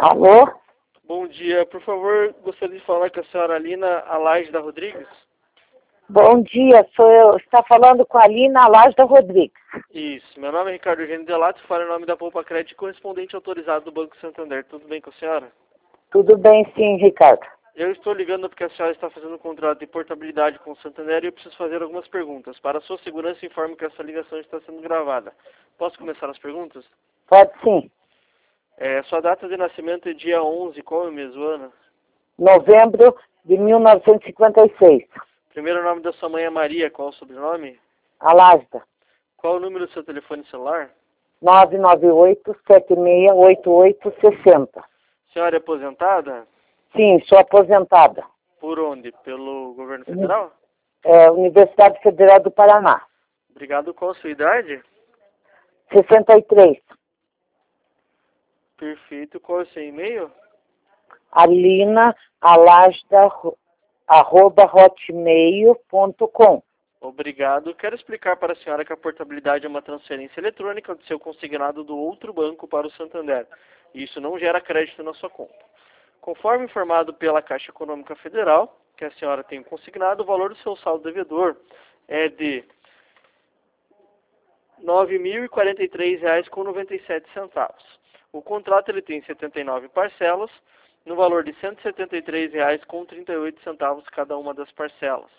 Alô? Bom dia, por favor, gostaria de falar com a senhora Alina Alajda Rodrigues. Bom dia, sou eu. Está falando com a Alina Alajda Rodrigues. Isso, meu nome é Ricardo Eugênio Delato, falo em nome da Poupa Crédito, correspondente autorizado do Banco Santander. Tudo bem com a senhora? Tudo bem, sim, Ricardo. Eu estou ligando porque a senhora está fazendo um contrato de portabilidade com o Santander e eu preciso fazer algumas perguntas. Para a sua segurança, informo que essa ligação está sendo gravada. Posso começar as perguntas? Pode sim. Sua data de nascimento é dia 11, qual é o mês do ano? Novembro de 1956. Primeiro nome da sua mãe é Maria, qual é o sobrenome? Alajda. Qual é o número do seu telefone celular? 998-768860. Senhora é aposentada? Sim, sou aposentada. Por onde? Pelo governo federal? Universidade Federal do Paraná. Obrigado. Qual a sua idade? 63. Perfeito. Qual é o seu e-mail? alina.alajda@hotmail.com. Obrigado. Quero explicar para a senhora que a portabilidade é uma transferência eletrônica do seu consignado do outro banco para o Santander. E isso não gera crédito na sua conta. Conforme informado pela Caixa Econômica Federal, que a senhora tem consignado, o valor do seu saldo devedor é de R$ 9.043,97. O contrato ele tem 79 parcelas, no valor de R$ 173,38 cada uma das parcelas.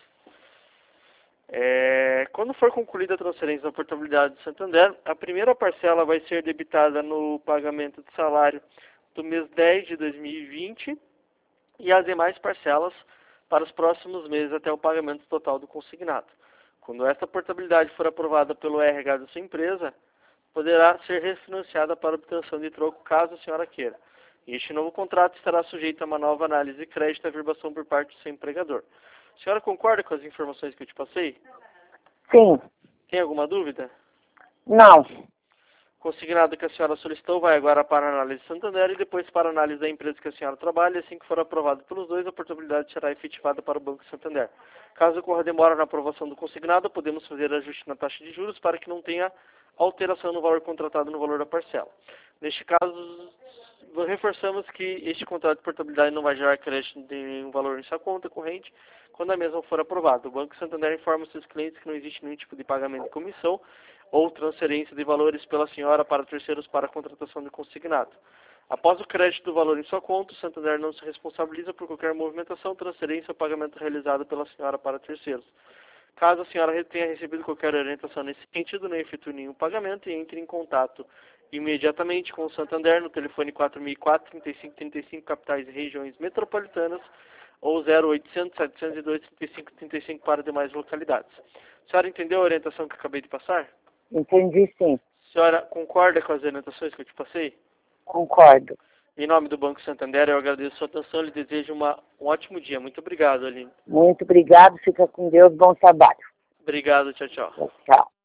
Quando for concluída a transferência da portabilidade do Santander, a primeira parcela vai ser debitada no pagamento de salário do mês 10 de 2020 e as demais parcelas para os próximos meses até o pagamento total do consignado. Quando esta portabilidade for aprovada pelo RH da sua empresa, poderá ser refinanciada para obtenção de troco caso a senhora queira. Este novo contrato estará sujeito a uma nova análise de crédito e averbação por parte do seu empregador. A senhora concorda com as informações que eu te passei? Sim. Tem alguma dúvida? Não. Consignado que a senhora solicitou vai agora para a análise Santander e depois para a análise da empresa que a senhora trabalha. Assim que for aprovado pelos dois, a portabilidade será efetivada para o Banco Santander. Caso ocorra demora na aprovação do consignado, podemos fazer ajuste na taxa de juros para que não tenha alteração no valor contratado no valor da parcela. Neste caso, reforçamos que este contrato de portabilidade não vai gerar crédito de nenhum valor em sua conta corrente quando a mesma for aprovada. O Banco Santander informa os seus clientes que não existe nenhum tipo de pagamento de comissão ou transferência de valores pela senhora para terceiros para a contratação de consignado. Após o crédito do valor em sua conta, o Santander não se responsabiliza por qualquer movimentação, transferência ou pagamento realizado pela senhora para terceiros. Caso a senhora tenha recebido qualquer orientação nesse sentido, não efetue nenhum pagamento e entre em contato imediatamente com o Santander no telefone 4004-3535, capitais e regiões metropolitanas, ou 0800-702-3535 para demais localidades. A senhora entendeu a orientação que eu acabei de passar? Entendi, sim. A senhora concorda com as orientações que eu te passei? Concordo. Em nome do Banco Santander, eu agradeço a sua atenção e lhe desejo um ótimo dia. Muito obrigado, Aline. Muito obrigado. Fica com Deus. Bom trabalho. Obrigado, tchau, tchau. Tchau.